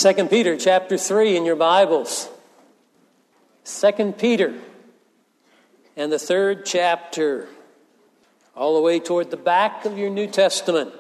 2 Peter chapter 3 in your Bibles. 2 Peter and the 3rd chapter, all the way toward the back of your New Testament.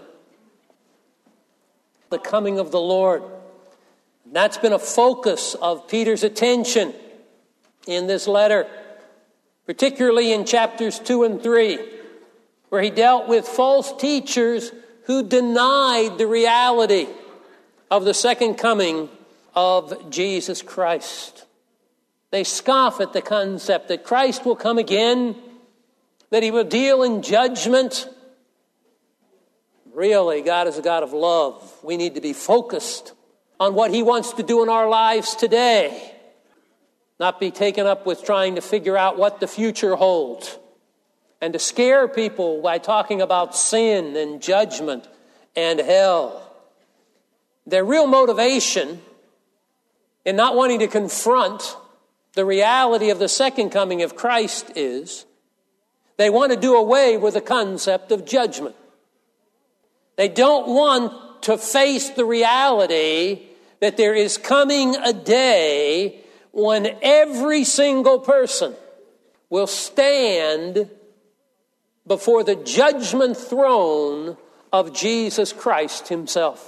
The coming of the Lord. And that's been a focus of Peter's attention in this letter, particularly in chapters 2 and 3, where he dealt with false teachers who denied the reality of the second coming of Jesus Christ. They scoff at the concept that Christ will come again, that he will deal in judgment. Really, God is a God of love. We need to be focused on what he wants to do in our lives today, not be taken up with trying to figure out what the future holds and to scare people by talking about sin and judgment and hell. Their real motivation in not wanting to confront the reality of the second coming of Christ is they want to do away with the concept of judgment. They don't want to face the reality that there is coming a day when every single person will stand before the judgment throne of Jesus Christ himself.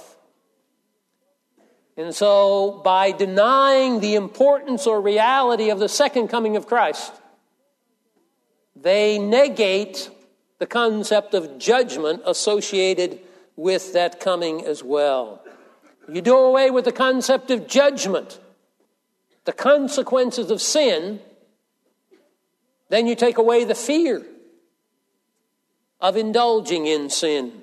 And so, by denying the importance or reality of the second coming of Christ, they negate the concept of judgment associated with that coming as well. You do away with the concept of judgment, the consequences of sin, then you take away the fear of indulging in sin.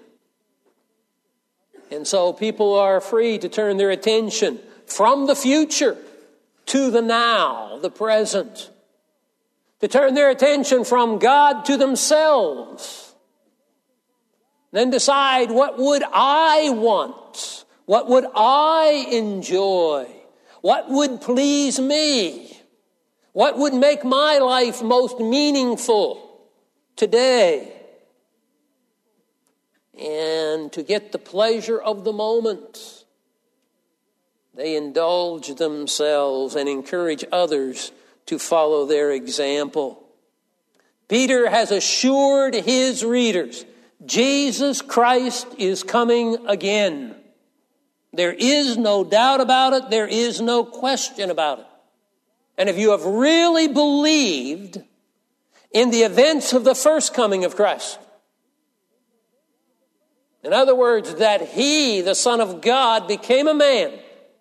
And so people are free to turn their attention from the future to the now, the present. To turn their attention from God to themselves. Then decide, what would I want? What would I enjoy? What would please me? What would make my life most meaningful today? And to get the pleasure of the moment, they indulge themselves and encourage others to follow their example. Peter has assured his readers, Jesus Christ is coming again. There is no doubt about it. There is no question about it. And if you have really believed in the events of the first coming of Christ, in other words, that he, the Son of God, became a man,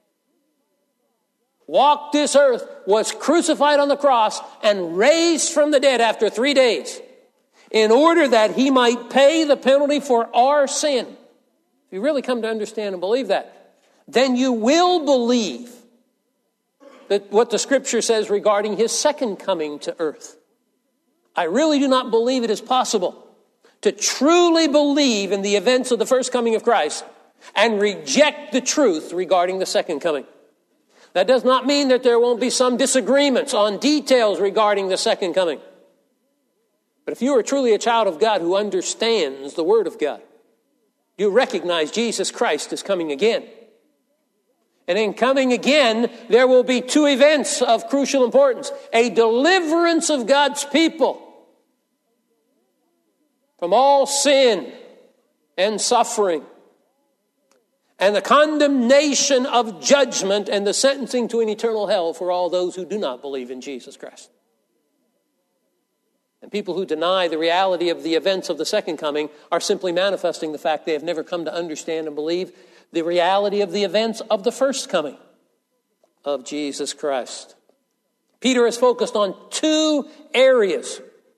walked this earth, was crucified on the cross, and raised from the dead after 3 days, in order that he might pay the penalty for our sin. If you really come to understand and believe that, then you will believe that what the Scripture says regarding his second coming to earth. I really do not believe it is possible to truly believe in the events of the first coming of Christ and reject the truth regarding the second coming. That does not mean that there won't be some disagreements on details regarding the second coming. But if you are truly a child of God who understands the Word of God, you recognize Jesus Christ is coming again. And in coming again, there will be 2 events of crucial importance. A deliverance of God's people from all sin and suffering, and the condemnation of judgment and the sentencing to an eternal hell for all those who do not believe in Jesus Christ. And people who deny the reality of the events of the second coming are simply manifesting the fact they have never come to understand and believe the reality of the events of the first coming of Jesus Christ. Peter is focused on 2 areas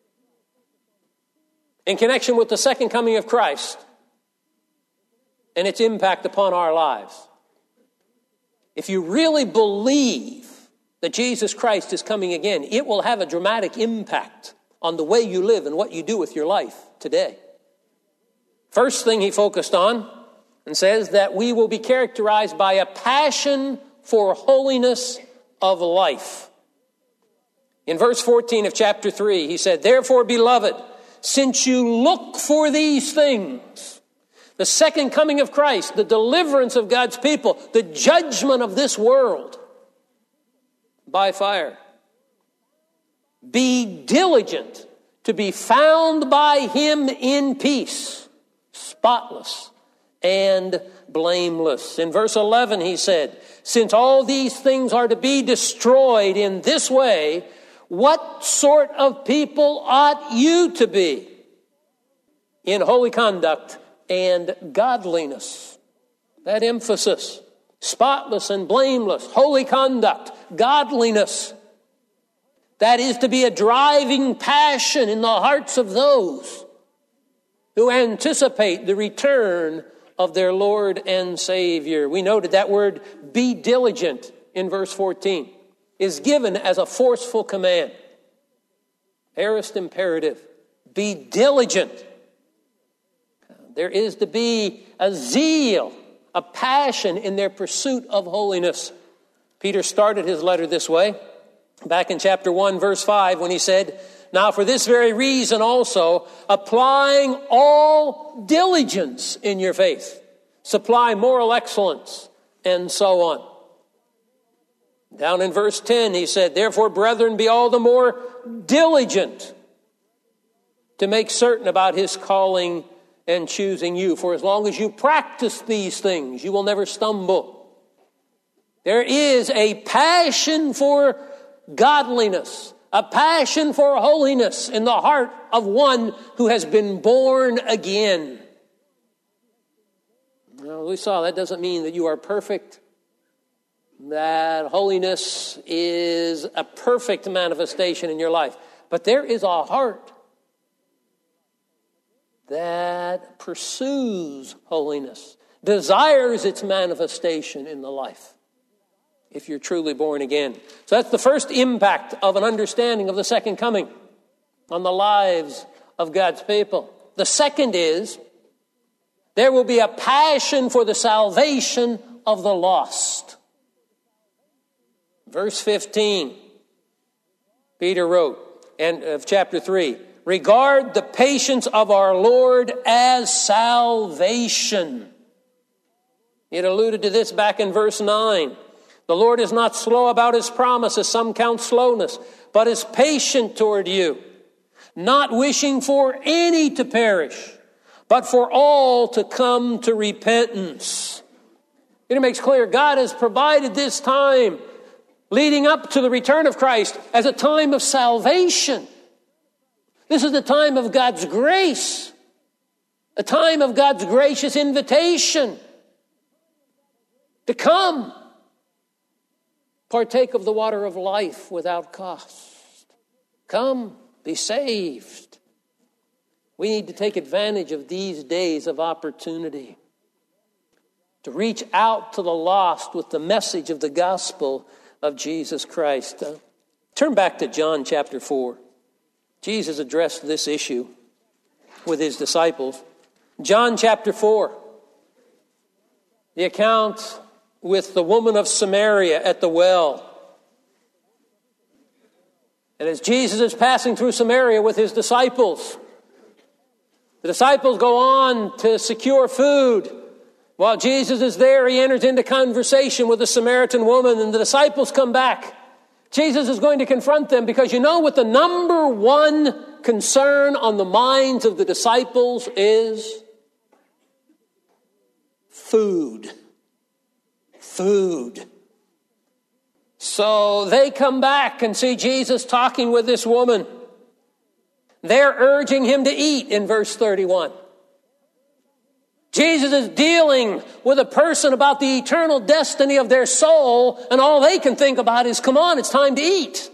in connection with the second coming of Christ and its impact upon our lives. If you really believe that Jesus Christ is coming again, it will have a dramatic impact on the way you live and what you do with your life today. First thing he focused on and says that we will be characterized by a passion for holiness of life. In verse 14 of chapter 3, he said, "Therefore, beloved, since you look for these things, The second coming of Christ, the deliverance of God's people, the judgment of this world by fire. Be diligent to be found by him in peace, spotless and blameless. In verse 11 he said, since all these things are to be destroyed in this way, what sort of people ought you to be? In holy conduct and godliness. That emphasis. Spotless and blameless. Holy conduct. Godliness. That is to be a driving passion in the hearts of those who anticipate the return of their Lord and Savior. We noted that word, be diligent, in verse 14, is given as a forceful command. Aorist imperative. Be diligent. There is to be a zeal, a passion in their pursuit of holiness. Peter started his letter this way, back in chapter 1, verse 5, when he said, now for this very reason also, applying all diligence in your faith, supply moral excellence, and so on. Down in verse 10, he said, therefore, brethren, be all the more diligent to make certain about his calling and choosing you. For as long as you practice these things, you will never stumble. There is a passion for godliness, a passion for holiness in the heart of one who has been born again. Well, we saw that doesn't mean that you are perfect. That holiness is a perfect manifestation in your life. But there is a heart that pursues holiness, desires its manifestation in the life, if you're truly born again. So that's the first impact of an understanding of the second coming on the lives of God's people. The second is, there will be a passion for the salvation of the lost. Verse 15, Peter wrote, and of chapter 3, regard the patience of our Lord as salvation. It alluded to this back in verse 9. The Lord is not slow about his promise, as some count slowness, but is patient toward you, not wishing for any to perish, but for all to come to repentance. It makes clear God has provided this time leading up to the return of Christ as a time of salvation. This is the time of God's grace, a time of God's gracious invitation to come, partake of the water of life without cost. Come, be saved. We need to take advantage of these days of opportunity to reach out to the lost with the message of the gospel of Jesus Christ. Turn back to John chapter 4. Jesus addressed this issue with his disciples. John chapter 4. The account with the woman of Samaria at the well. And as Jesus is passing through Samaria with his disciples, the disciples go on to secure food. While Jesus is there, he enters into conversation with the Samaritan woman, and the disciples come back. Jesus is going to confront them because you know what the number one concern on the minds of the disciples is? Food. Food. So they come back and see Jesus talking with this woman. They're urging him to eat in verse 31. Jesus is dealing with a person about the eternal destiny of their soul, and all they can think about is, come on, it's time to eat.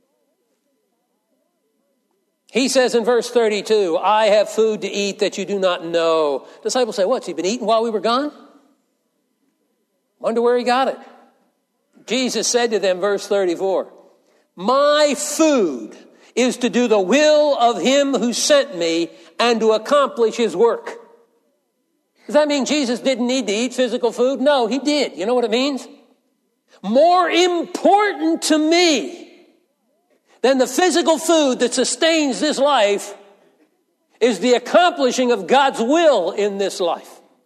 He says in verse 32, I have food to eat that you do not know. Disciples say, what's he been eating while we were gone? Wonder where he got it. Jesus said to them, verse 34, my food is to do the will of him who sent me and to accomplish his work. Does that mean Jesus didn't need to eat physical food? No, he did. You know what it means? More important to me than the physical food that sustains this life is the accomplishing of God's will in this life.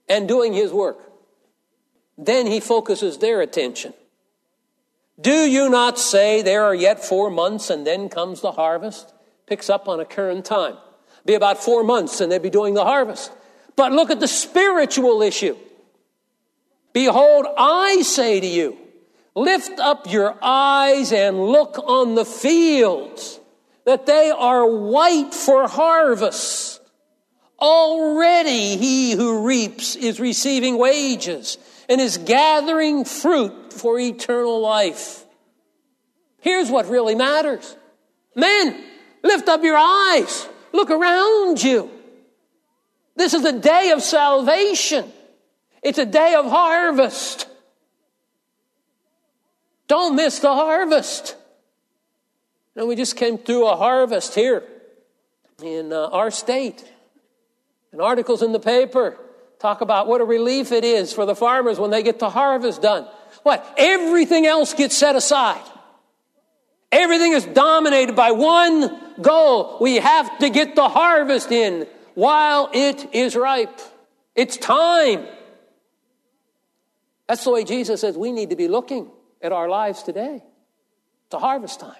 and doing his work. Then he focuses their attention. Do you not say there are yet 4 months and then comes the harvest? Picks up on a current time. Be about 4 months and they'll be doing the harvest. But look at the spiritual issue. Behold, I say to you, lift up your eyes and look on the fields, that they are white for harvest. Already he who reaps is receiving wages and is gathering fruit for eternal life. Here's what really matters. Men, lift up your eyes. Look around you. This is a day of salvation. It's a day of harvest. Don't miss the harvest. You know, we just came through a harvest here in our state. And articles in the paper talk about what a relief it is for the farmers when they get the harvest done. What? Everything else gets set aside. Everything is dominated by one goal. We have to get the harvest in while it is ripe. It's time. That's the way Jesus says we need to be looking at our lives today. It's a harvest time.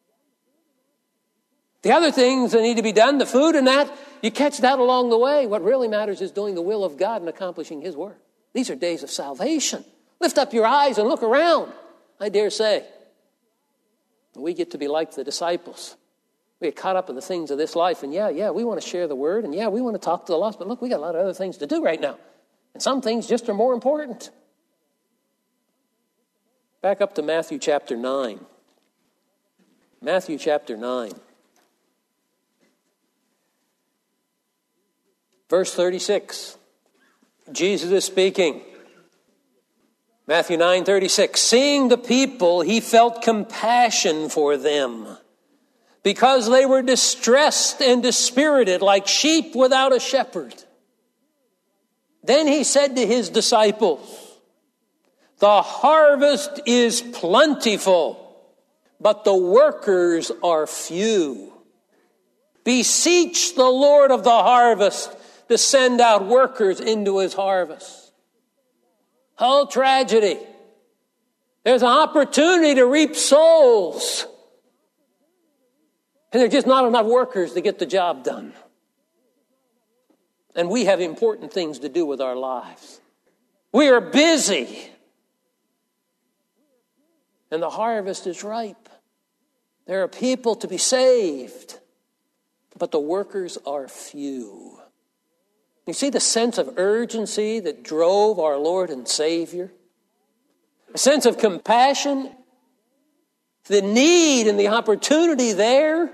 The other things that need to be done, the food and that, you catch that along the way. What really matters is doing the will of God and accomplishing his work. These are days of salvation. Lift up your eyes and look around. I dare say, we get to be like the disciples. We get caught up in the things of this life. And we want to share the word. And we want to talk to the lost. But look, we got a lot of other things to do right now. And some things just are more important. Back up to Matthew chapter 9. Matthew chapter 9. Verse 36. Jesus is speaking. Matthew 9:36. Seeing the people, he felt compassion for them, because they were distressed and dispirited like sheep without a shepherd. Then he said to his disciples, the harvest is plentiful, but the workers are few. Beseech the Lord of the harvest to send out workers into his harvest. Oh, tragedy. There's an opportunity to reap souls. And there's just not enough workers to get the job done. And we have important things to do with our lives. We are busy. And the harvest is ripe. There are people to be saved. But the workers are few. You see the sense of urgency that drove our Lord and Savior? A sense of compassion, the need and the opportunity there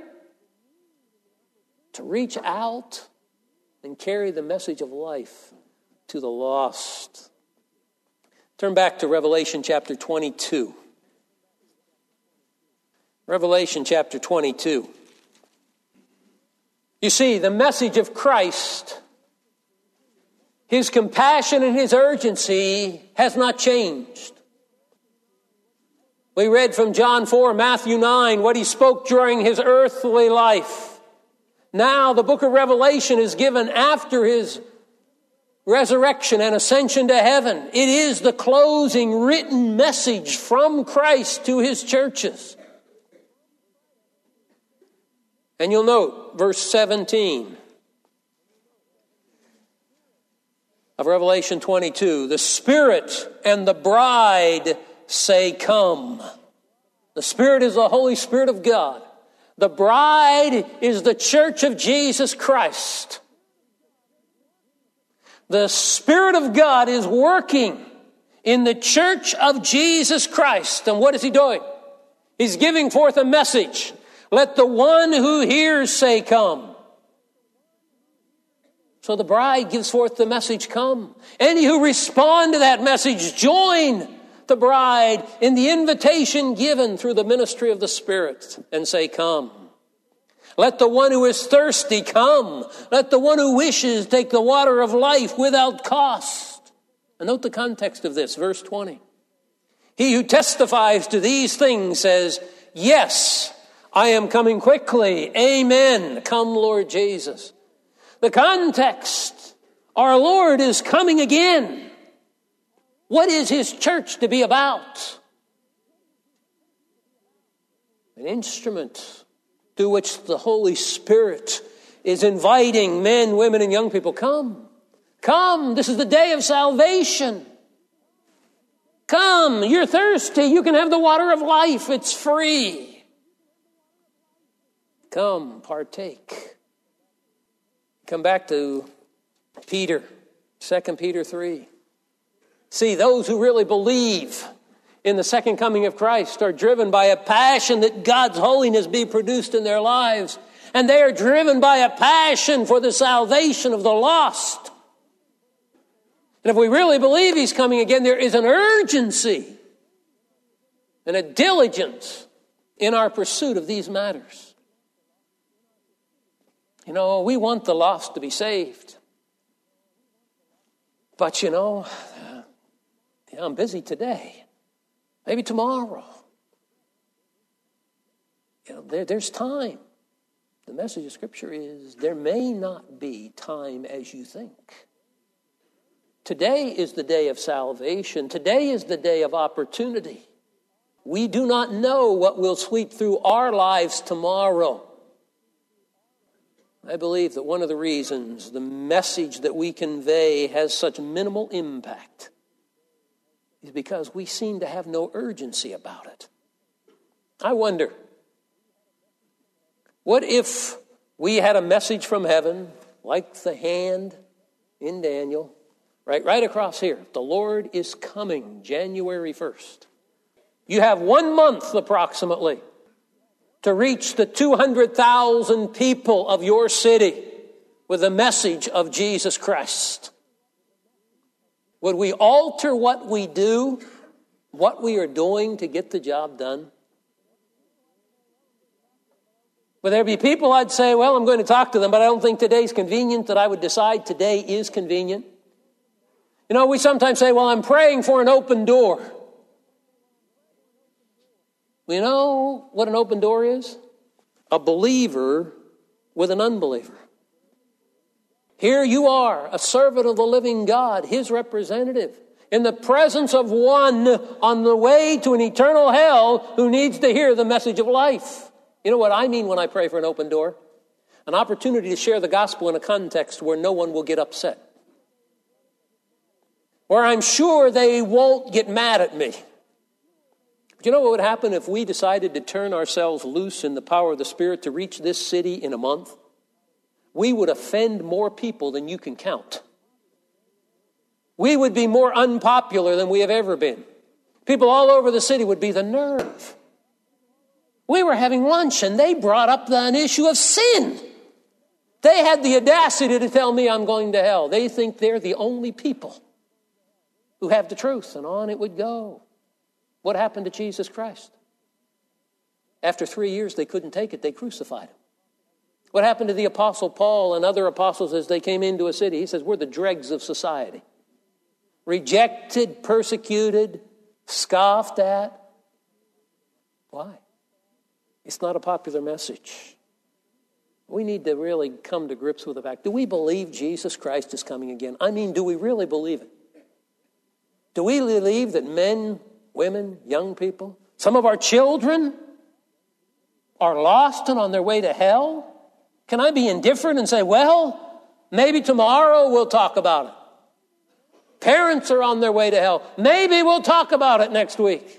to reach out and carry the message of life to the lost. Turn back to Revelation chapter 22. Revelation chapter 22. You see, the message of Christ, his compassion and his urgency has not changed. We read from John 4, Matthew 9, what he spoke during his earthly life. Now the book of Revelation is given after his resurrection and ascension to heaven. It is the closing written message from Christ to his churches. And you'll note verse 17 of Revelation 22. The Spirit and the bride say, come. The Spirit is the Holy Spirit of God. The bride is the church of Jesus Christ. The Spirit of God is working in the church of Jesus Christ. And what is he doing? He's giving forth a message. Let the one who hears say, come. So the bride gives forth the message, come. Any who respond to that message, join the bride in the invitation given through the ministry of the Spirit and say, come. Let the one who is thirsty come. Let the one who wishes take the water of life without cost. And note the context of this, verse 20. He who testifies to these things says, yes, I am coming quickly. Amen. Come, Lord Jesus. The context Our Lord is coming again. What is His church to be about? An instrument through which the Holy Spirit is inviting men, women, and young people. Come. Come. This is the day of salvation. Come. You're thirsty. You can have the water of life. It's free. Come, partake. Come back to Peter, 2 Peter 3. See, those who really believe in the second coming of Christ are driven by a passion that God's holiness be produced in their lives. And they are driven by a passion for the salvation of the lost. And if we really believe He's coming again, there is an urgency and a diligence in our pursuit of these matters. You know, we want the lost to be saved. But I'm busy today. Maybe tomorrow. There's time. The message of Scripture is there may not be time as you think. Today is the day of salvation. Today is the day of opportunity. We do not know what will sweep through our lives tomorrow. I believe that one of the reasons the message that we convey has such minimal impact is because we seem to have no urgency about it. I wonder, what if we had a message from heaven, like the hand in Daniel, right across here? The Lord is coming, January 1st. You have 1 month approximately to reach the 200,000 people of your city with the message of Jesus Christ. Would we alter what we do, what we are doing to get the job done? Would there be people I'd say, well, I'm going to talk to them, but I don't think today's convenient, that I would decide today is convenient? You know, we sometimes say, well, I'm praying for an open door. You know what an open door is? A believer with an unbeliever. Here you are, a servant of the living God, His representative, in the presence of one on the way to an eternal hell who needs to hear the message of life. You know what I mean when I pray for an open door? An opportunity to share the gospel in a context where no one will get upset. Where I'm sure they won't get mad at me. But you know what would happen if we decided to turn ourselves loose in the power of the Spirit to reach this city in a month? We would offend more people than you can count. We would be more unpopular than we have ever been. People all over the city would be the nerve. We were having lunch and they brought up an issue of sin. They had the audacity to tell me I'm going to hell. They think they're the only people who have the truth, and on it would go. What happened to Jesus Christ? After 3 years, they couldn't take it. They crucified Him. What happened to the Apostle Paul and other apostles as they came into a city? He says, we're the dregs of society. Rejected, persecuted, scoffed at. Why? It's not a popular message. We need to really come to grips with the fact, do we believe Jesus Christ is coming again? I mean, do we really believe it? Do we believe that men, women, young people, some of our children are lost and on their way to hell? Can I be indifferent and say, well, maybe tomorrow we'll talk about it? Parents are on their way to hell. Maybe we'll talk about it next week.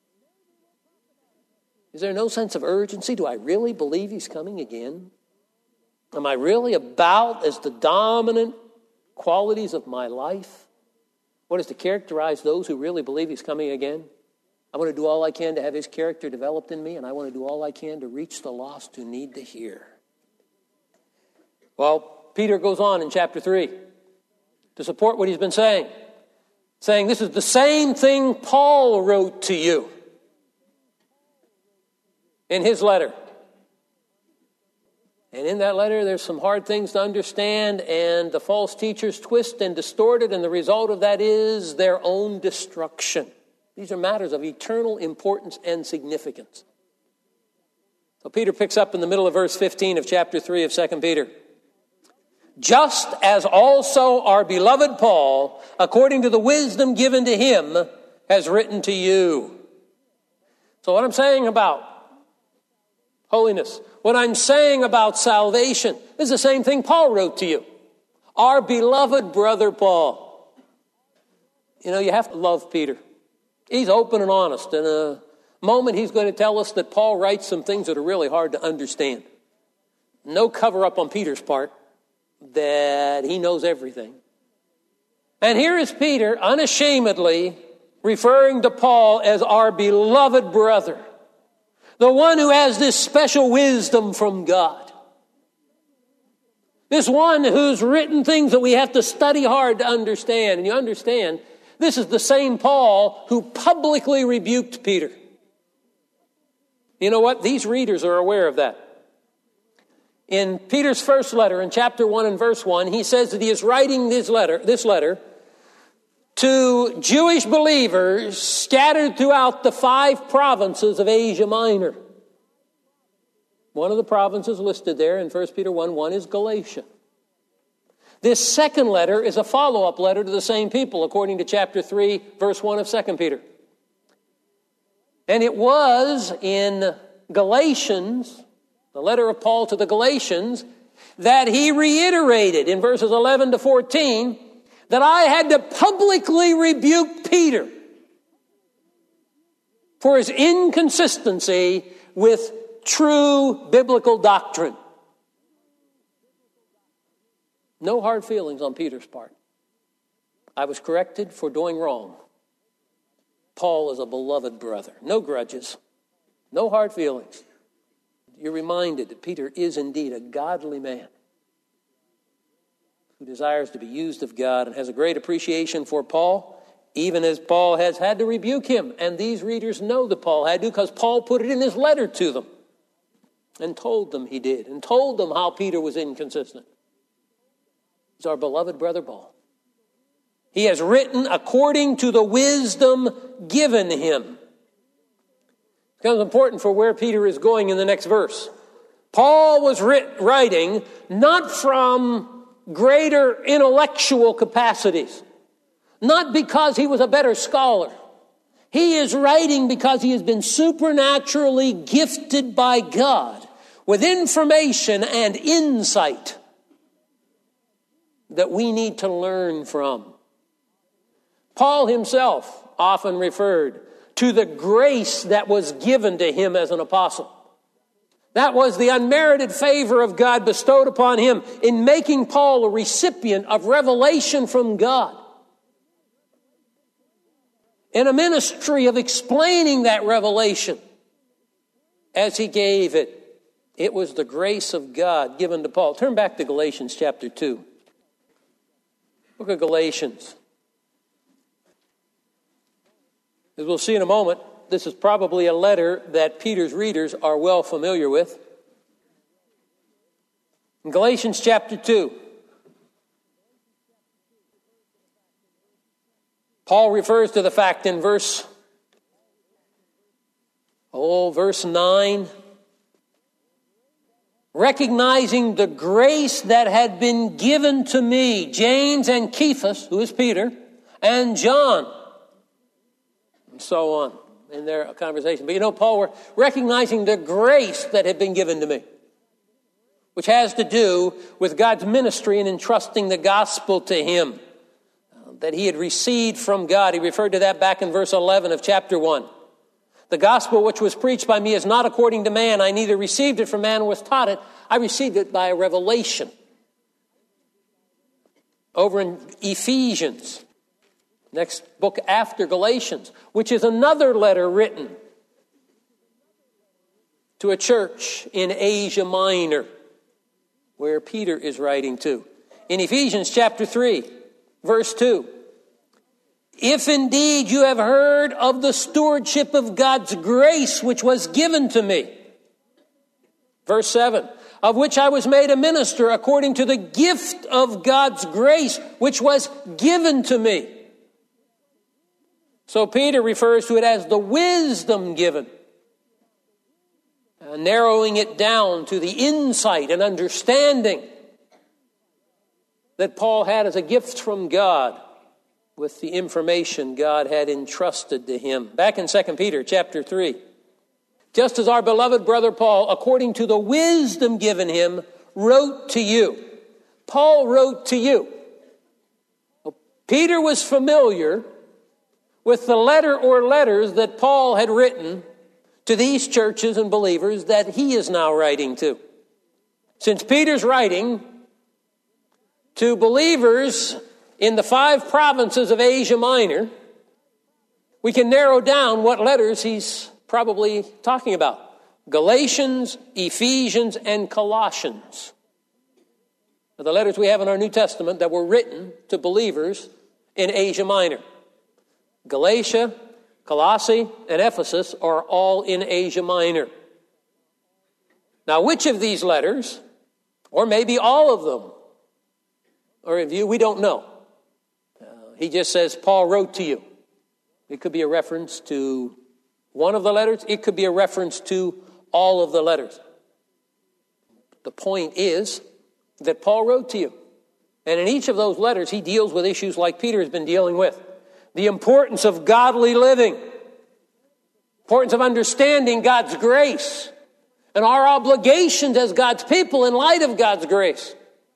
Is there no sense of urgency? Do I really believe He's coming again? Am I really about as the dominant qualities of my life? What is to characterize those who really believe He's coming again? I want to do all I can to have His character developed in me, and I want to do all I can to reach the lost who need to hear. Well, Peter goes on in chapter 3 to support what he's been saying this is the same thing Paul wrote to you in his letter. And in that letter, there's some hard things to understand, and the false teachers twist and distort it, and the result of that is their own destruction. These are matters of eternal importance and significance. So Peter picks up in the middle of verse 15 of chapter 3 of 2 Peter. just as also our beloved Paul, according to the wisdom given to him, has written to you. So what I'm saying about holiness, what I'm saying about salvation, is the same thing Paul wrote to you. Our beloved brother Paul. You know, you have to love Peter. He's open and honest. In a moment, he's going to tell us that Paul writes some things that are really hard to understand. No cover up on Peter's part that he knows everything. And here is Peter unashamedly referring to Paul as our beloved brother, the one who has this special wisdom from God. This one who's written things that we have to study hard to understand. And you understand, this is the same Paul who publicly rebuked Peter. You know what? These readers are aware of that. In Peter's first letter, in chapter 1 and verse 1, he says that he is writing this letter to Jewish believers scattered throughout the 5 provinces of Asia Minor. One of the provinces listed there in 1 Peter 1:1 is Galatia. This second letter is a follow-up letter to the same people, according to chapter 3, verse 1 of 2 Peter. And it was in Galatians, the letter of Paul to the Galatians, that he reiterated in verses 11 to 14 that I had to publicly rebuke Peter for his inconsistency with true biblical doctrine. No hard feelings on Peter's part. I was corrected for doing wrong. Paul is a beloved brother. No grudges. No hard feelings. You're reminded that Peter is indeed a godly man who desires to be used of God and has a great appreciation for Paul, even as Paul has had to rebuke him. And these readers know that Paul had to, because Paul put it in his letter to them and told them he did, and told them how Peter was inconsistent. He's our beloved brother Paul. He has written according to the wisdom given him. It becomes important for where Peter is going in the next verse. Paul was writing not from greater intellectual capacities, not because he was a better scholar. He is writing because he has been supernaturally gifted by God with information and insight that we need to learn from. Paul himself often referred to the grace that was given to him as an apostle. That was the unmerited favor of God bestowed upon him in making Paul a recipient of revelation from God. In a ministry of explaining that revelation as he gave it, it was the grace of God given to Paul. Turn back to Galatians chapter 2. Book of Galatians. As we'll see in a moment, this is probably a letter that Peter's readers are well familiar with. In Galatians chapter 2, Paul refers to the fact in verse 9, recognizing the grace that had been given to me, James and Cephas, who is Peter, and John, and so on in their conversation. But you know, Paul were recognizing the grace that had been given to me, which has to do with God's ministry and entrusting the gospel to him that he had received from God. He referred to that back in verse 11 of chapter 1. The gospel which was preached by me is not according to man. I neither received it from man nor was taught it. I received it by a revelation. Over in Ephesians, next book after Galatians, which is another letter written to a church in Asia Minor, where Peter is writing to. In Ephesians chapter 3, verse 2, if indeed you have heard of the stewardship of God's grace which was given to me. Verse 7, of which I was made a minister according to the gift of God's grace which was given to me. So Peter refers to it as the wisdom given, narrowing it down to the insight and understanding that Paul had as a gift from God with the information God had entrusted to him. Back in 2 Peter chapter 3, just as our beloved brother Paul, according to the wisdom given him, wrote to you. Paul wrote to you. Peter was familiar with the letter or letters that Paul had written to these churches and believers that he is now writing to. Since Peter's writing to believers in the 5 provinces of Asia Minor, we can narrow down what letters he's probably talking about. Galatians, Ephesians, and Colossians are the letters we have in our New Testament that were written to believers in Asia Minor. Galatia, Colossae, and Ephesus are all in Asia Minor. Now, which of these letters, or maybe all of them, are in view, we don't know. He just says, Paul wrote to you. It could be a reference to one of the letters. It could be a reference to all of the letters. The point is that Paul wrote to you. And in each of those letters, he deals with issues like Peter has been dealing with. The importance of godly living. Importance of understanding God's grace. And our obligations as God's people in light of God's grace.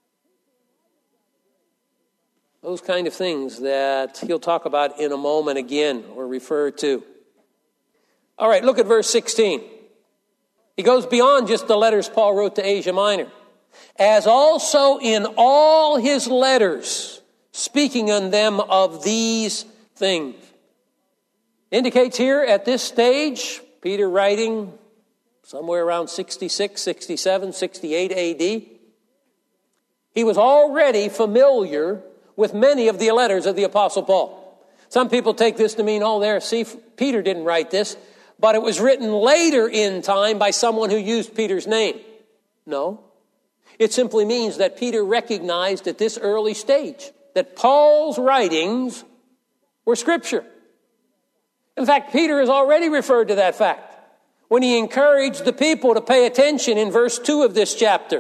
Those kind of things that he'll talk about in a moment again, or refer to. All right, look at verse 16. He goes beyond just the letters Paul wrote to Asia Minor. As also in all his letters, speaking on them of these things. Indicates here at this stage, Peter writing somewhere around 66, 67, 68 A.D. He was already familiar with many of the letters of the Apostle Paul. Some people take this to mean, Peter didn't write this, but it was written later in time by someone who used Peter's name. No. It simply means that Peter recognized at this early stage that Paul's writings were Scripture. In fact, Peter has already referred to that fact when he encouraged the people to pay attention in verse 2 of this chapter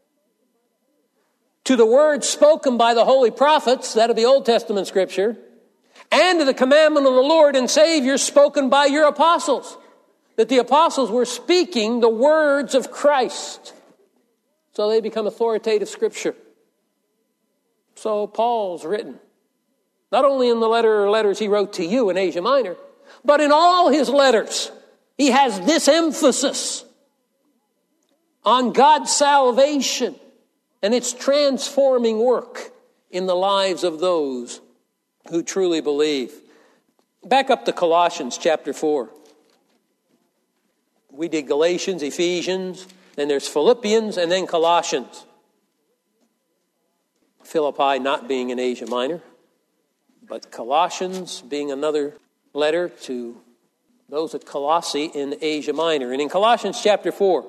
to the words spoken by the holy prophets, that'll be Old Testament Scripture, and to the commandment of the Lord and Savior spoken by your apostles. That the apostles were speaking the words of Christ. So they become authoritative Scripture. So Paul's written, not only in the letters he wrote to you in Asia Minor, but in all his letters, he has this emphasis on God's salvation and its transforming work in the lives of those who truly believe. Back up to Colossians chapter 4. We did Galatians, Ephesians, then there's Philippians, and then Colossians. Philippi not being in Asia Minor, but Colossians being another letter to those at Colossae in Asia Minor. And in Colossians chapter 4,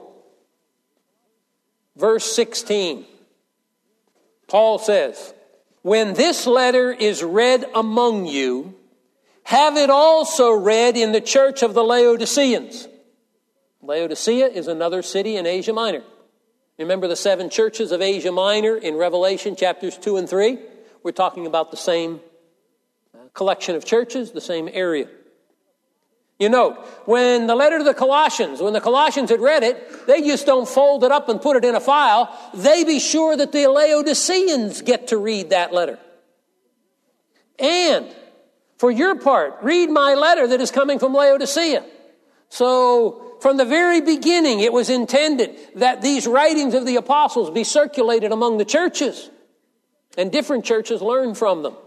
verse 16, Paul says, when this letter is read among you, have it also read in the church of the Laodiceans. Laodicea is another city in Asia Minor. Remember the 7 churches of Asia Minor in Revelation chapters 2 and 3? We're talking about the same collection of churches, the same area. You note, when the letter to the Colossians, when the Colossians had read it, they just don't fold it up and put it in a file. They be sure that the Laodiceans get to read that letter. And for your part, read my letter that is coming from Laodicea. So from the very beginning, it was intended that these writings of the apostles be circulated among the churches, and different churches learn from them.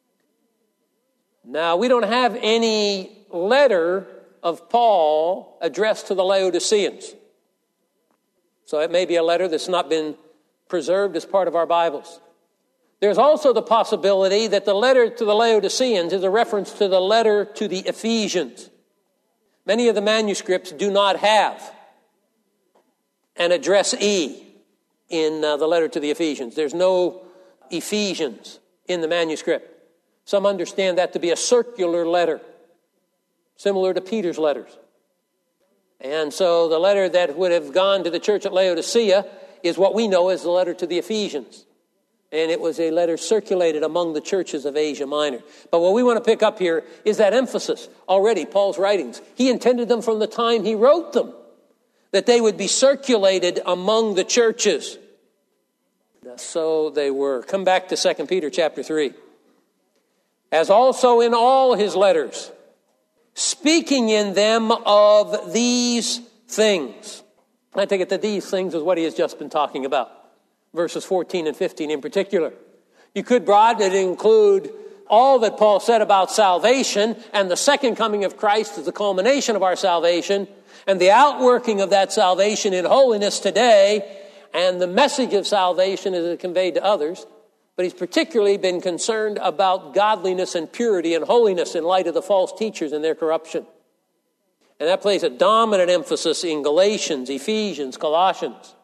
Now, we don't have any letter of Paul addressed to the Laodiceans. So it may be a letter that's not been preserved as part of our Bibles. There's also the possibility that the letter to the Laodiceans is a reference to the letter to the Ephesians. Many of the manuscripts do not have an address E in the letter to the Ephesians. There's no Ephesians in the manuscript. Some understand that to be a circular letter, similar to Peter's letters. And so the letter that would have gone to the church at Laodicea is what we know as the letter to the Ephesians. And it was a letter circulated among the churches of Asia Minor. But what we want to pick up here is that emphasis. Already, Paul's writings, he intended them from the time he wrote them, that they would be circulated among the churches. So they were. Come back to 2 Peter chapter 3. As also in all his letters, speaking in them of these things. I take it that these things is what he has just been talking about. Verses 14 and 15 in particular. You could broaden it include all that Paul said about salvation, and the second coming of Christ is the culmination of our salvation, and the outworking of that salvation in holiness today, and the message of salvation as it conveyed to others. But he's particularly been concerned about godliness and purity and holiness in light of the false teachers and their corruption. And that plays a dominant emphasis in Galatians, Ephesians, Colossians.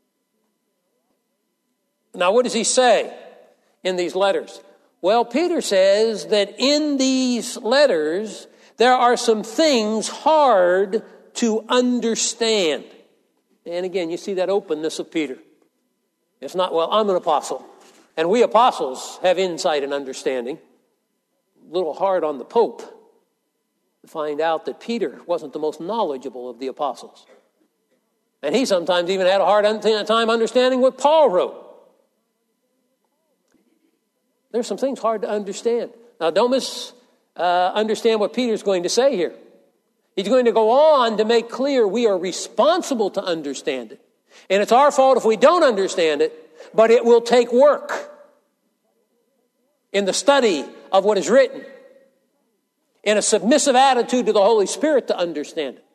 Now, what does he say in these letters? Well, Peter says that in these letters, there are some things hard to understand. And again, you see that openness of Peter. It's not, well, I'm an apostle. And we apostles have insight and understanding. A little hard on the Pope to find out that Peter wasn't the most knowledgeable of the apostles. And he sometimes even had a hard time understanding what Paul wrote. There's some things hard to understand. Now, don't misunderstand what Peter's going to say here. He's going to go on to make clear we are responsible to understand it. And it's our fault if we don't understand it, but it will take work in the study of what is written, in a submissive attitude to the Holy Spirit to understand it.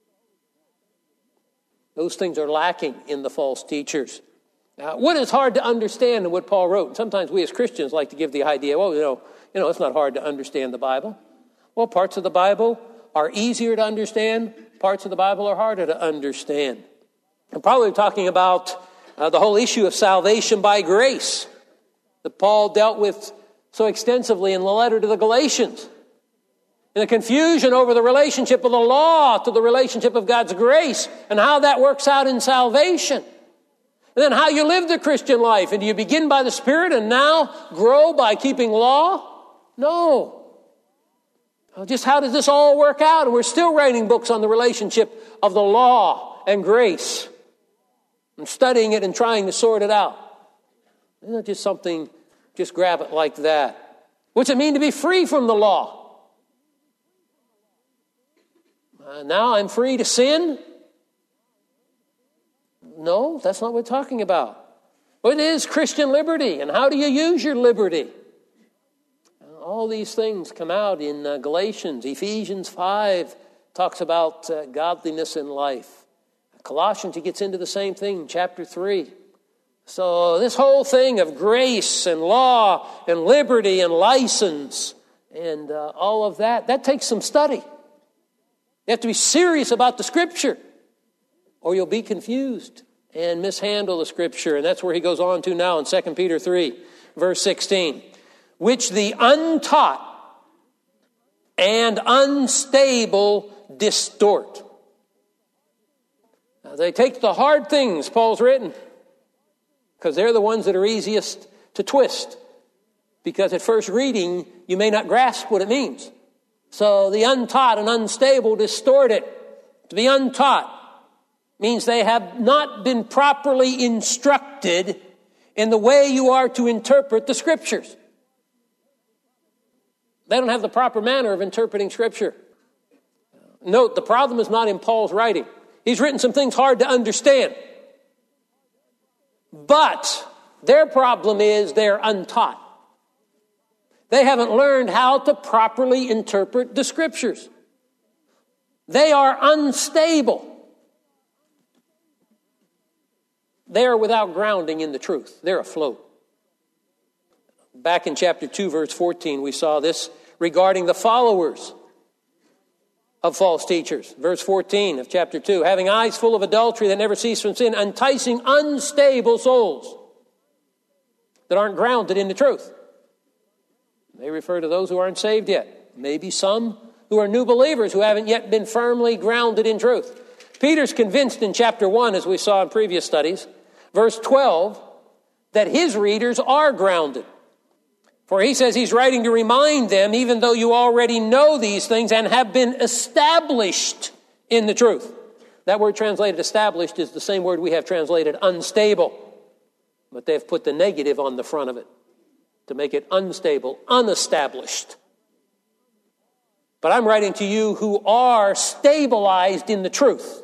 Those things are lacking in the false teachers. Now, what is hard to understand in what Paul wrote? And sometimes we as Christians like to give the idea, well, it's not hard to understand the Bible. Well, parts of the Bible are easier to understand. Parts of the Bible are harder to understand. I'm probably talking about the whole issue of salvation by grace that Paul dealt with so extensively in the letter to the Galatians. And the confusion over the relationship of the law to the relationship of God's grace and how that works out in salvation. And then how you live the Christian life. And do you begin by the Spirit and now grow by keeping law? No. Just how does this all work out? And we're still writing books on the relationship of the law and grace. And studying it and trying to sort it out. It's not just something, just grab it like that. What's it mean to be free from the law? Now I'm free to sin? No, that's not what we're talking about. What is Christian liberty, and how do you use your liberty? All these things come out in Galatians. Ephesians 5 talks about godliness in life. Colossians, he gets into the same thing in chapter 3. So this whole thing of grace and law and liberty and license and all of that takes some study. You have to be serious about the Scripture, or you'll be confused and mishandle the Scripture. And that's where he goes on to now in 2 Peter 3, verse 16. Which the untaught and unstable distort. Now, they take the hard things Paul's written, because they're the ones that are easiest to twist. Because at first reading, you may not grasp what it means. So the untaught and unstable distort it. To be untaught means they have not been properly instructed in the way you are to interpret the Scriptures. They don't have the proper manner of interpreting Scripture. Note, the problem is not in Paul's writing. He's written some things hard to understand. But their problem is they're untaught. They haven't learned how to properly interpret the Scriptures. They are unstable. They are without grounding in the truth. They're afloat. Back in chapter 2, verse 14, we saw this regarding the followers of false teachers. Verse 14 of chapter 2, having eyes full of adultery that never cease from sin, enticing unstable souls that aren't grounded in the truth. They refer to those who aren't saved yet. Maybe some who are new believers who haven't yet been firmly grounded in truth. Peter's convinced in chapter 1, as we saw in previous studies, verse 12, that his readers are grounded. For he says he's writing to remind them, even though you already know these things and have been established in the truth. That word translated established is the same word we have translated unstable. But they've put the negative on the front of it to make it unstable, unestablished. But I'm writing to you who are stabilized in the truth.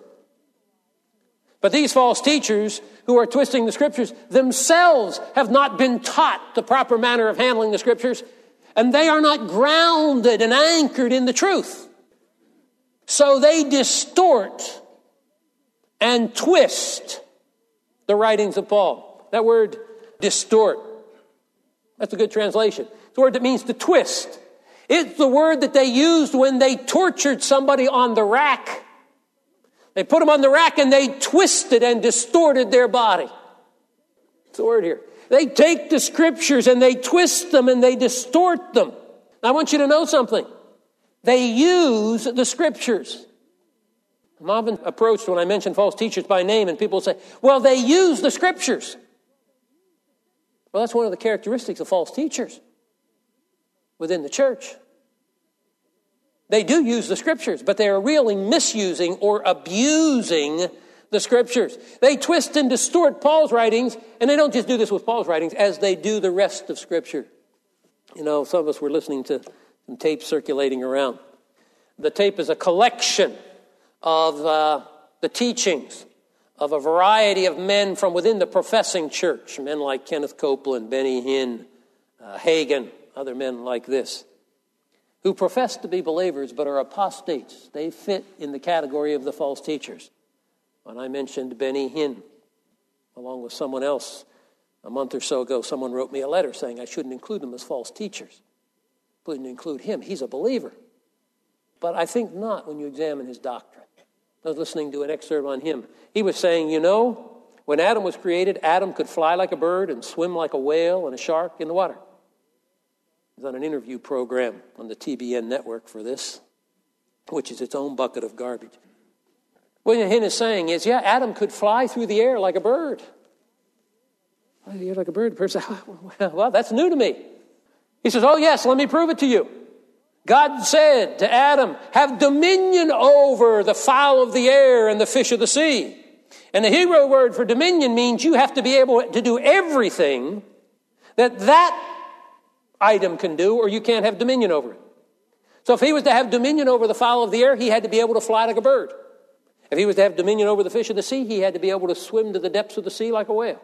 But these false teachers who are twisting the Scriptures themselves have not been taught the proper manner of handling the Scriptures, and they are not grounded and anchored in the truth. So they distort and twist the writings of Paul. That word, distort, that's a good translation. It's a word that means to twist. It's the word that they used when they tortured somebody on the rack. They put them on the rack and they twisted and distorted their body. That's the word here. They take the Scriptures and they twist them and they distort them. I want you to know something. They use the Scriptures. I'm often approached when I mention false teachers by name and people say, well, they use the Scriptures. Well, that's one of the characteristics of false teachers within the church. They do use the Scriptures, but they are really misusing or abusing the Scriptures. They twist and distort Paul's writings, and they don't just do this with Paul's writings, as they do the rest of Scripture. You know, some of us were listening to some tapes circulating around. The tape is a collection of the teachings of a variety of men from within the professing church. Men like Kenneth Copeland, Benny Hinn, Hagin, other men like this, who profess to be believers but are apostates. They fit in the category of the false teachers. When I mentioned Benny Hinn, along with someone else, a month or so ago, someone wrote me a letter saying I shouldn't include them as false teachers. Wouldn't include him. He's a believer. But I think not when you examine his doctrine. I was listening to an excerpt on him. He was saying, you know, when Adam was created, Adam could fly like a bird and swim like a whale and a shark in the water. He's on an interview program on the TBN network for this, which is its own bucket of garbage. What Hinn is saying is, yeah, Adam could fly through the air like a bird. Fly through the air like a bird. The person says, well, that's new to me. He says, oh, yes, let me prove it to you. God said to Adam, have dominion over the fowl of the air and the fish of the sea. And the Hebrew word for dominion means you have to be able to do everything that item can do, or you can't have dominion over it. So if he was to have dominion over the fowl of the air, he had to be able to fly like a bird. If he was to have dominion over the fish of the sea, he had to be able to swim to the depths of the sea like a whale.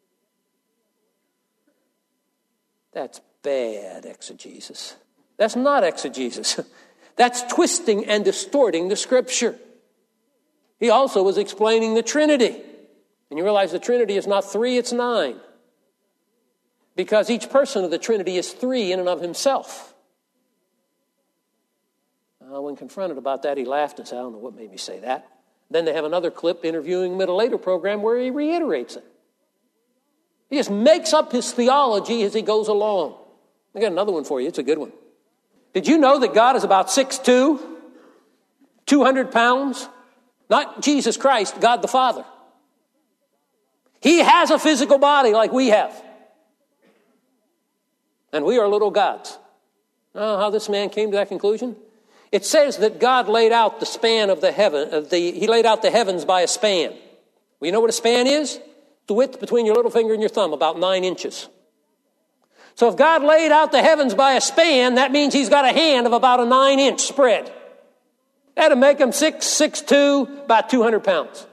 That's bad exegesis. That's not exegesis. That's twisting and distorting the Scripture. He also was explaining the Trinity. And you realize the Trinity is not 3, it's 9. Because each person of the Trinity is 3 in and of himself. When confronted about that, he laughed and said, I don't know what made me say that. Then they have another clip interviewing him at a later program where he reiterates it. He just makes up his theology as he goes along. I got another one for you. It's a good one. Did you know that God is about 6'2", 200 pounds? Not Jesus Christ, God the Father. He has a physical body like we have. And we are little gods. Oh, how this man came to that conclusion? It says that God laid out the span of the heaven. He laid out the heavens by a span. Well, you know what a span is? The width between your little finger and your thumb, about 9 inches. So if God laid out the heavens by a span, that means he's got a hand of about a 9-inch spread. That'd make him 6'2", about 200 pounds.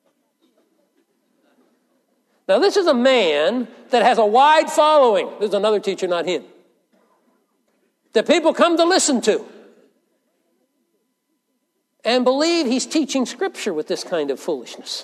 Now this is a man that has a wide following. There's another teacher, not him, that people come to listen to and believe he's teaching Scripture with this kind of foolishness.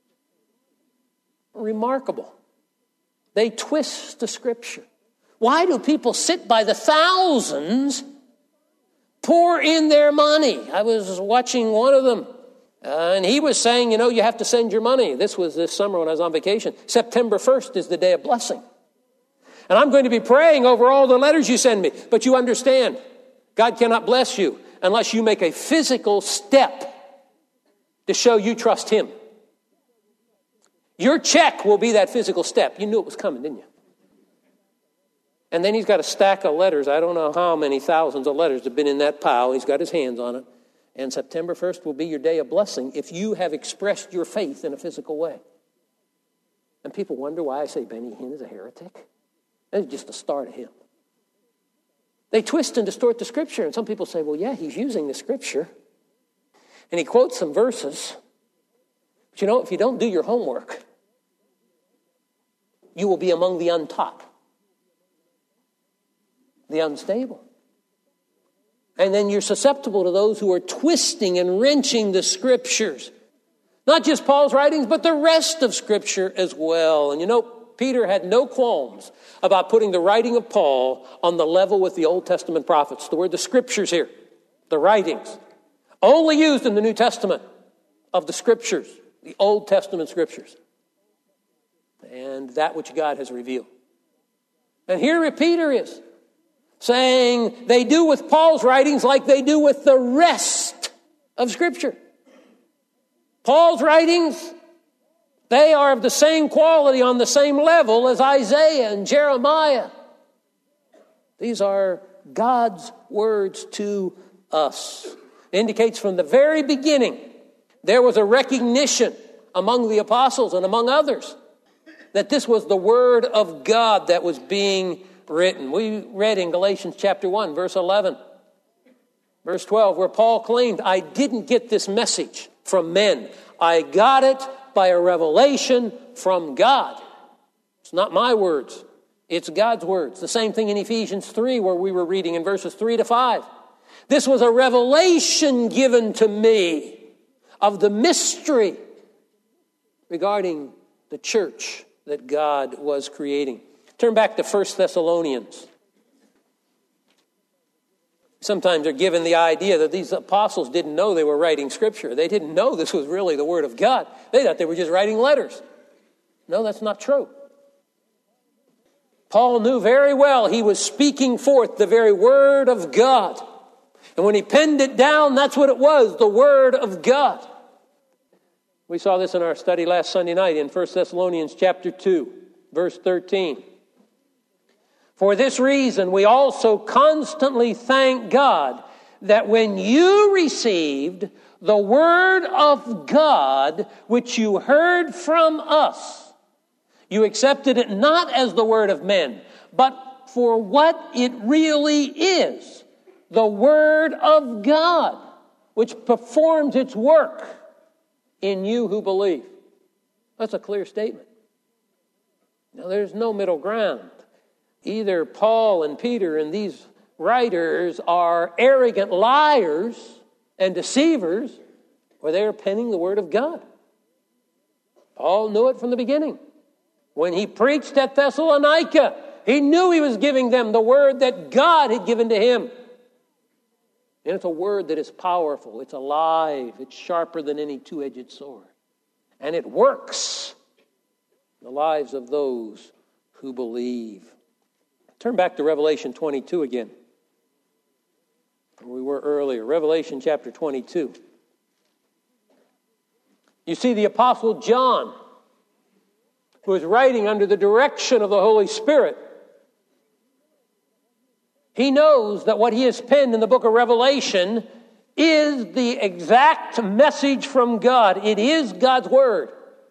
Remarkable. They twist the Scripture. Why do people sit by the thousands, pour in their money? I was watching one of them, and he was saying, you know, you have to send your money. This was this summer when I was on vacation. September 1st is the day of blessing. And I'm going to be praying over all the letters you send me. But you understand, God cannot bless you unless you make a physical step to show you trust Him. Your check will be that physical step. You knew it was coming, didn't you? And then he's got a stack of letters. I don't know how many thousands of letters have been in that pile. He's got his hands on it. And September 1st will be your day of blessing if you have expressed your faith in a physical way. And people wonder why I say Benny Hinn is a heretic. That's just the start of him. They twist and distort the Scripture. And some people say, well, yeah, he's using the Scripture. And he quotes some verses. But you know, if you don't do your homework, you will be among the untaught, the unstable. And then you're susceptible to those who are twisting and wrenching the Scriptures. Not just Paul's writings, but the rest of Scripture as well. And you know, Peter had no qualms about putting the writing of Paul on the level with the Old Testament prophets. The word the Scriptures here, the writings, only used in the New Testament of the Scriptures, the Old Testament Scriptures, and that which God has revealed. And here Peter is saying they do with Paul's writings like they do with the rest of Scripture. Paul's writings, they are of the same quality, on the same level as Isaiah and Jeremiah. These are God's words to us. It indicates from the very beginning there was a recognition among the apostles and among others that this was the Word of God that was being written. We read in Galatians chapter 1, verse 11, verse 12, where Paul claimed, I didn't get this message from men. I got it by a revelation from God. It's not my words. It's God's words. The same thing in Ephesians 3, where we were reading in verses 3 to 5. This was a revelation given to me of the mystery regarding the church that God was creating. Turn back to 1 Thessalonians. Sometimes they're given the idea that these apostles didn't know they were writing Scripture. They didn't know this was really the Word of God. They thought they were just writing letters. No, that's not true. Paul knew very well he was speaking forth the very Word of God. And when he penned it down, that's what it was, the Word of God. We saw this in our study last Sunday night in 1 Thessalonians chapter 2, verse 13. For this reason, we also constantly thank God that when you received the word of God, which you heard from us, you accepted it not as the word of men, but for what it really is, the word of God, which performs its work in you who believe. That's a clear statement. Now, there's no middle ground. Either Paul and Peter and these writers are arrogant liars and deceivers, or they are penning the Word of God. Paul knew it from the beginning. When he preached at Thessalonica, he knew he was giving them the Word that God had given to him. And it's a Word that is powerful, it's alive, it's sharper than any two-edged sword. And it works in the lives of those who believe. Turn back to Revelation 22 again, where we were earlier. Revelation chapter 22. You see the Apostle John, who is writing under the direction of the Holy Spirit. He knows that what he has penned in the book of Revelation is the exact message from God. It is God's Word.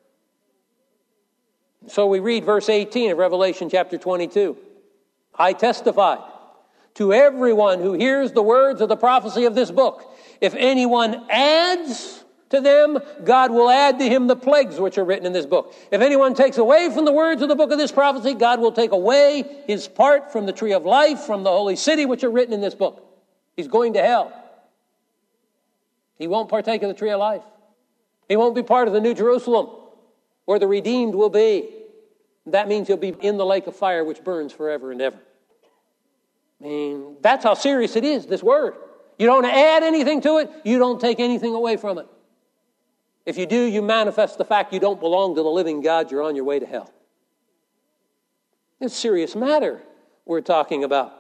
So we read verse 18 of Revelation chapter 22. I testify to everyone who hears the words of the prophecy of this book. If anyone adds to them, God will add to him the plagues which are written in this book. If anyone takes away from the words of the book of this prophecy, God will take away his part from the tree of life, from the holy city which are written in this book. He's going to hell. He won't partake of the tree of life. He won't be part of the New Jerusalem, where the redeemed will be. That means he'll be in the lake of fire which burns forever and ever. I mean, that's how serious it is, this word. You don't add anything to it. You don't take anything away from it. If you do, you manifest the fact you don't belong to the living God. You're on your way to hell. It's a serious matter we're talking about.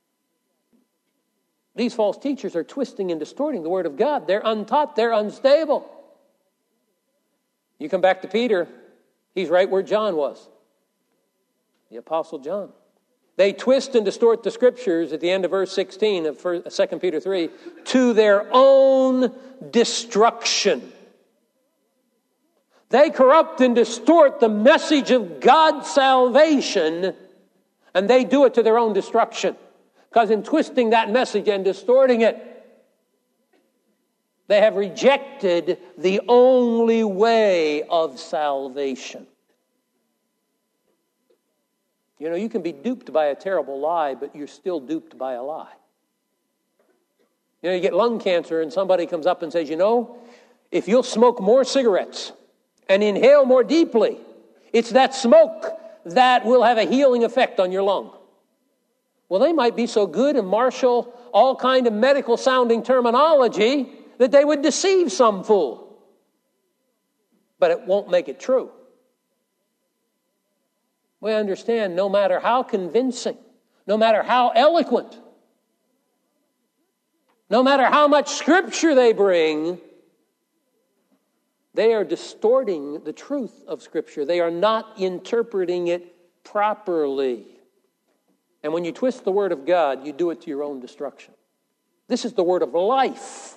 These false teachers are twisting and distorting the Word of God. They're untaught. They're unstable. You come back to Peter. He's right where John was. The Apostle John. They twist and distort the Scriptures at the end of verse 16 of 2 Peter 3 to their own destruction. They corrupt and distort the message of God's salvation, and they do it to their own destruction. Because in twisting that message and distorting it, they have rejected the only way of salvation. You know, you can be duped by a terrible lie, but you're still duped by a lie. You know, you get lung cancer and somebody comes up and says, you know, if you'll smoke more cigarettes and inhale more deeply, it's that smoke that will have a healing effect on your lung. Well, they might be so good and marshal all kind of medical sounding terminology that they would deceive some fool. But it won't make it true. We understand no matter how convincing, no matter how eloquent, no matter how much Scripture they bring, they are distorting the truth of Scripture. They are not interpreting it properly. And when you twist the Word of God, you do it to your own destruction. This is the Word of life.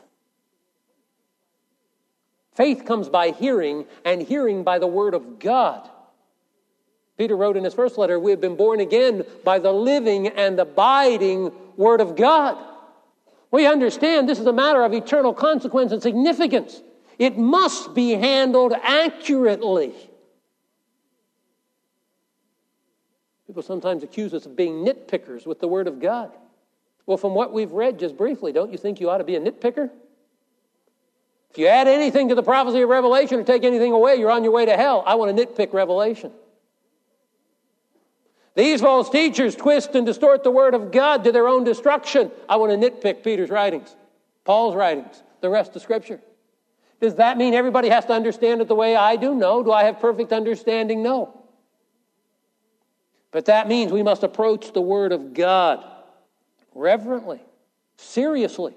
Faith comes by hearing, and hearing by the Word of God. Peter wrote in his first letter, we have been born again by the living and abiding Word of God. We understand this is a matter of eternal consequence and significance. It must be handled accurately. People sometimes accuse us of being nitpickers with the Word of God. Well, from what we've read just briefly, don't you think you ought to be a nitpicker? If you add anything to the prophecy of Revelation or take anything away, you're on your way to hell. I want to nitpick Revelation. These false teachers twist and distort the Word of God to their own destruction. I want to nitpick Peter's writings, Paul's writings, the rest of Scripture. Does that mean everybody has to understand it the way I do? No. Do I have perfect understanding? No. But that means we must approach the Word of God reverently, seriously,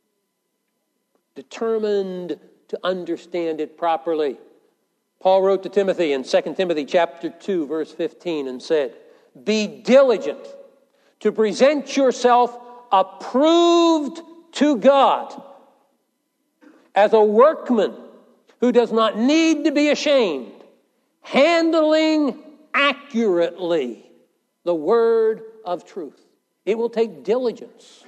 determined to understand it properly. Paul wrote to Timothy in 2 Timothy chapter 2, verse 15, and said, be diligent to present yourself approved to God as a workman who does not need to be ashamed, handling accurately the word of truth. It will take diligence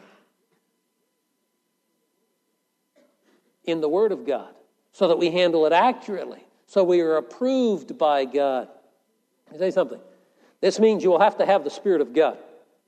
in the Word of God so that we handle it accurately, so we are approved by God. Let me say something. This means you will have to have the Spirit of God.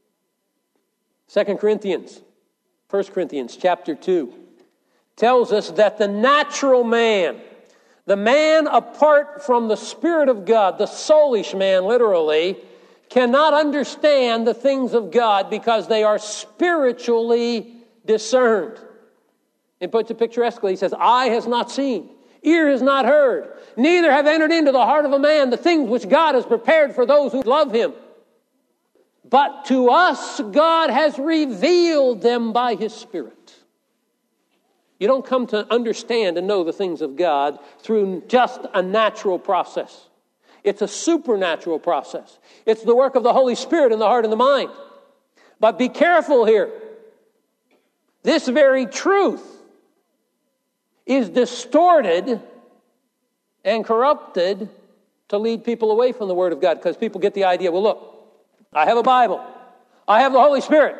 1 Corinthians chapter 2 tells us that the natural man, the man apart from the Spirit of God, the soulish man literally, cannot understand the things of God because they are spiritually discerned. And puts it picturesquely, he says, eye has not seen, ear has not heard, neither have entered into the heart of a man the things which God has prepared for those who love Him. But to us God has revealed them by His Spirit. You don't come to understand and know the things of God through just a natural process. It's a supernatural process. It's the work of the Holy Spirit in the heart and the mind. But be careful here. This very truth is distorted and corrupted to lead people away from the Word of God, because people get the idea, well, look, I have a Bible. I have the Holy Spirit.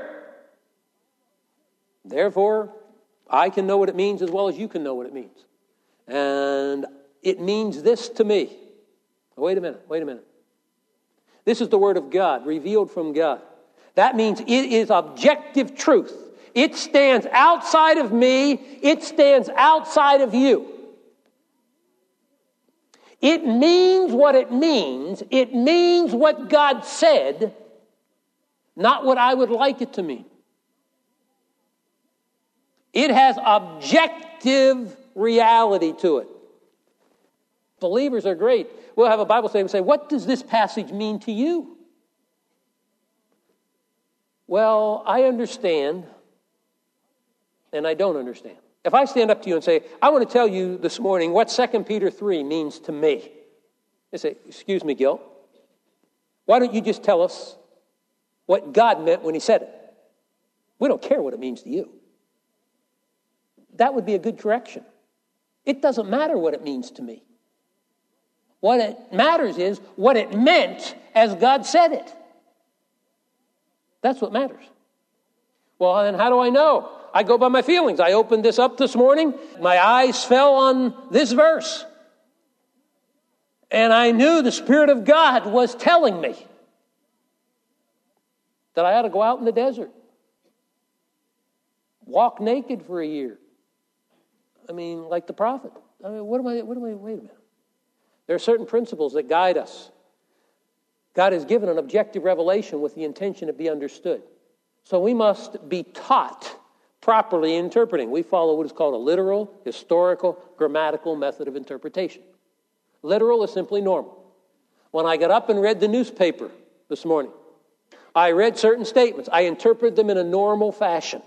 Therefore, I can know what it means as well as you can know what it means. And it means this to me. Wait a minute. This is the Word of God, revealed from God. That means it is objective truth. It stands outside of me. It stands outside of you. It means what it means. It means what God said, not what I would like it to mean. It has objective reality to it. Believers are great. We'll have a Bible study and say, what does this passage mean to you? Well, I understand, and I don't understand. If I stand up to you and say, I want to tell you this morning what 2 Peter 3 means to me, They say, excuse me, Gil, why don't you just tell us what God meant when he said it? We don't care what it means to you. That would be a good correction. It doesn't matter what it means to me. What it matters is what it meant as God said it. That's what matters. Well, then how do I know? I go by my feelings. I opened this up this morning. My eyes fell on this verse. And I knew the Spirit of God was telling me that I ought to go out in the desert. Walk naked for a year. I mean, like the prophet. I mean, wait a minute. There are certain principles that guide us. God has given an objective revelation with the intention to be understood. So we must be taught properly interpreting. We follow what is called a literal, historical, grammatical method of interpretation. Literal is simply normal. When I got up and read the newspaper this morning, I read certain statements. I interpreted them in a normal fashion.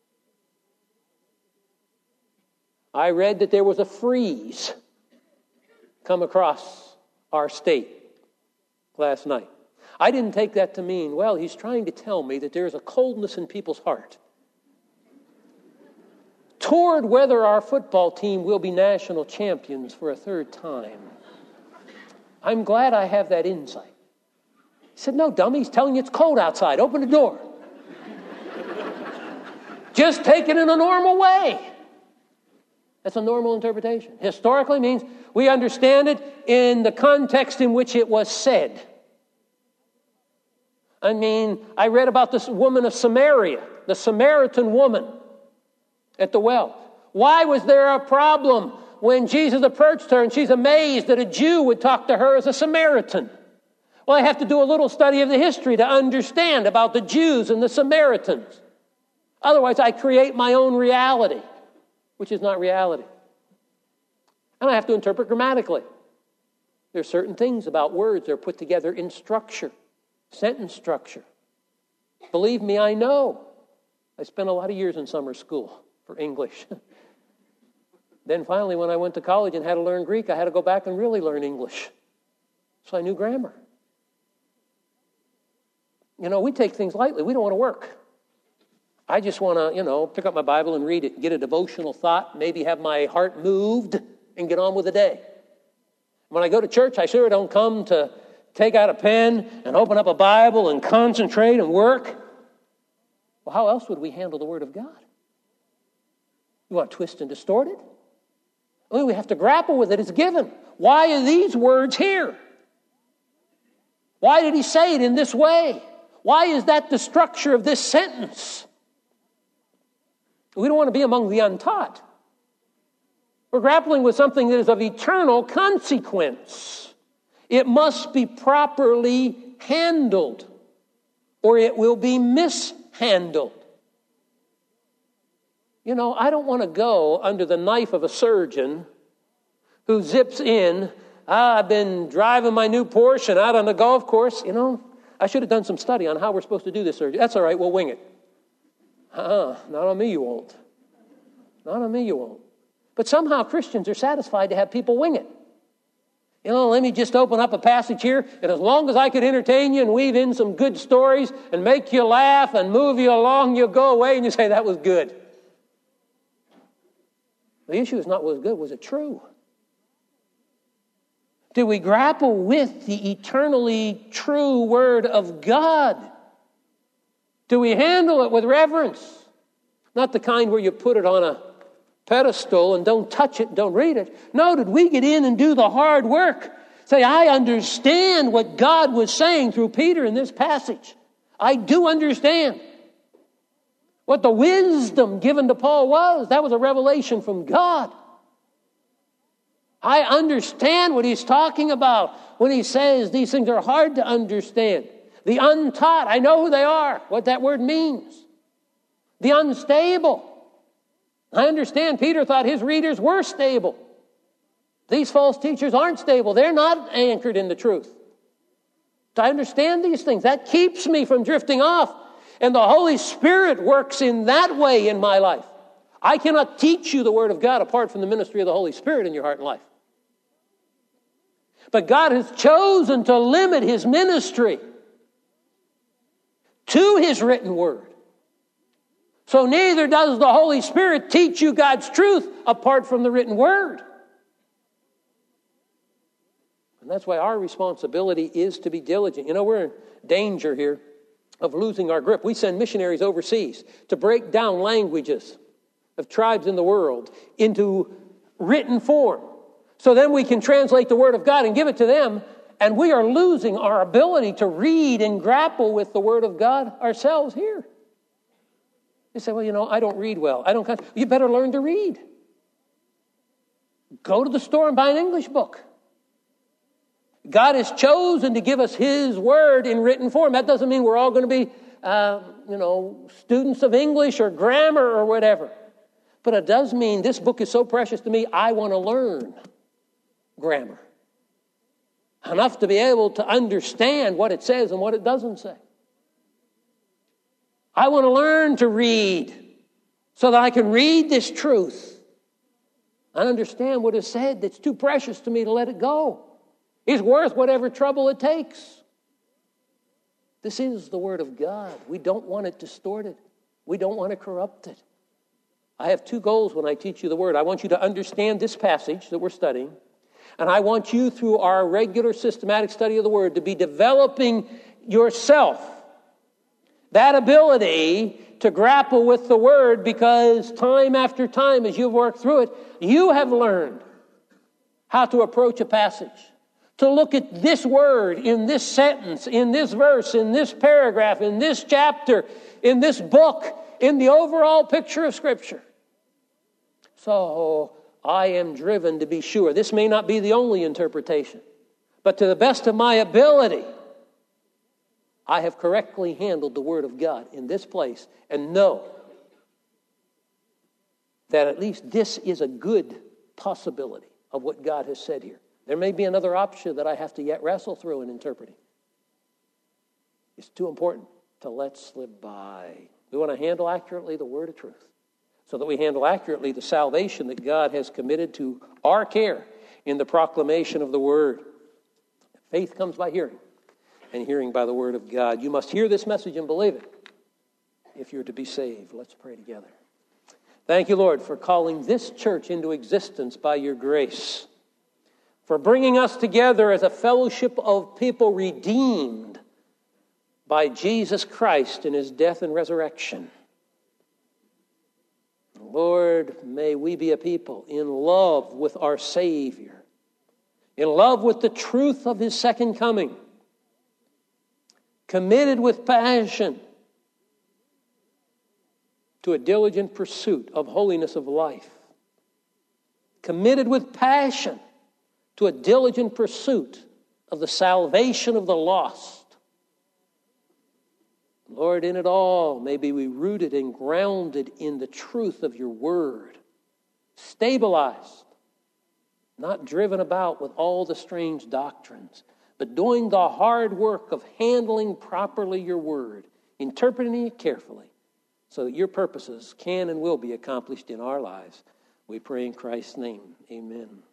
I read that there was a freeze come across our state last night. I didn't take that to mean, well, he's trying to tell me that there's a coldness in people's heart toward whether our football team will be national champions for a third time. I'm glad I have that insight. He said, no, dummy, he's telling you it's cold outside. Open the door. Just take it in a normal way. That's a normal interpretation. Historically means we understand it in the context in which it was said. I mean, I read about this woman of Samaria, the Samaritan woman at the well. Why was there a problem when Jesus approached her and she's amazed that a Jew would talk to her as a Samaritan? Well, I have to do a little study of the history to understand about the Jews and the Samaritans. Otherwise, I create my own reality, which is not reality. And I have to interpret grammatically. There are certain things about words that are put together in structure, sentence structure. Believe me, I know. I spent a lot of years in summer school for English. Then finally, when I went to college and had to learn Greek, I had to go back and really learn English. So I knew grammar. You know, we take things lightly. We don't want to work. I just want to, pick up my Bible and read it, get a devotional thought, maybe have my heart moved, and get on with the day. When I go to church, I sure don't come to take out a pen and open up a Bible and concentrate and work. Well, how else would we handle the Word of God? You want to twist and distort it? Well, we have to grapple with it. It's given. Why are these words here? Why did he say it in this way? Why is that the structure of this sentence? We don't want to be among the untaught. We're grappling with something that is of eternal consequence. It must be properly handled, or it will be mishandled. You know, I don't want to go under the knife of a surgeon who zips in, I've been driving my new Porsche and out on the golf course. I should have done some study on how we're supposed to do this surgery. That's all right, we'll wing it. Not on me you won't. Not on me you won't. But somehow Christians are satisfied to have people wing it. Let me just open up a passage here, and as long as I could entertain you and weave in some good stories and make you laugh and move you along, you'll go away and you say, that was good. The issue is not was it good, was it true? Do we grapple with the eternally true Word of God? Do we handle it with reverence? Not the kind where you put it on a pedestal and don't touch it, don't read it. No, did we get in and do the hard work? Say, I understand what God was saying through Peter in this passage. I do understand what the wisdom given to Paul was. That was a revelation from God. I understand what he's talking about when he says these things are hard to understand. The untaught, I know who they are, what that word means. The unstable. I understand Peter thought his readers were stable. These false teachers aren't stable. They're not anchored in the truth. I understand these things. That keeps me from drifting off. And the Holy Spirit works in that way in my life. I cannot teach you the Word of God apart from the ministry of the Holy Spirit in your heart and life. But God has chosen to limit His ministry to His written word. So neither does the Holy Spirit teach you God's truth apart from the written word. And that's why our responsibility is to be diligent. You know, we're in danger here of losing our grip. We send missionaries overseas to break down languages of tribes in the world into written form. So then we can translate the Word of God and give it to them, and we are losing our ability to read and grapple with the Word of God ourselves here. You say, well, you know, I don't read well. You better learn to read. Go to the store and buy an English book. God has chosen to give us His Word in written form. That doesn't mean we're all going to be, students of English or grammar or whatever. But it does mean this book is so precious to me, I want to learn grammar. Enough to be able to understand what it says and what it doesn't say. I want to learn to read so that I can read this truth and understand what is said that's too precious to me to let it go. It's worth whatever trouble it takes. This is the Word of God. We don't want it distorted. We don't want to corrupt it. I have two goals when I teach you the Word. I want you to understand this passage that we're studying, and I want you, through our regular systematic study of the Word, to be developing yourself that ability to grapple with the Word, because time after time, as you've worked through it, you have learned how to approach a passage, to look at this word in this sentence, in this verse, in this paragraph, in this chapter, in this book, in the overall picture of Scripture. So I am driven to be sure. This may not be the only interpretation, but to the best of my ability, I have correctly handled the Word of God in this place, and know that at least this is a good possibility of what God has said here. There may be another option that I have to yet wrestle through in interpreting. It's too important to let slip by. We want to handle accurately the word of truth, so that we handle accurately the salvation that God has committed to our care in the proclamation of the word. Faith comes by hearing, and hearing by the word of God. You must hear this message and believe it if you're to be saved. Let's pray together. Thank you, Lord, for calling this church into existence by your grace, for bringing us together as a fellowship of people redeemed by Jesus Christ in His death and resurrection. Lord, may we be a people in love with our Savior, in love with the truth of His second coming, committed with passion to a diligent pursuit of holiness of life, committed with passion to a diligent pursuit of the salvation of the lost. Lord, in it all, may we be rooted and grounded in the truth of your word, stabilized, not driven about with all the strange doctrines, but doing the hard work of handling properly your word, interpreting it carefully, so that your purposes can and will be accomplished in our lives. We pray in Christ's name. Amen.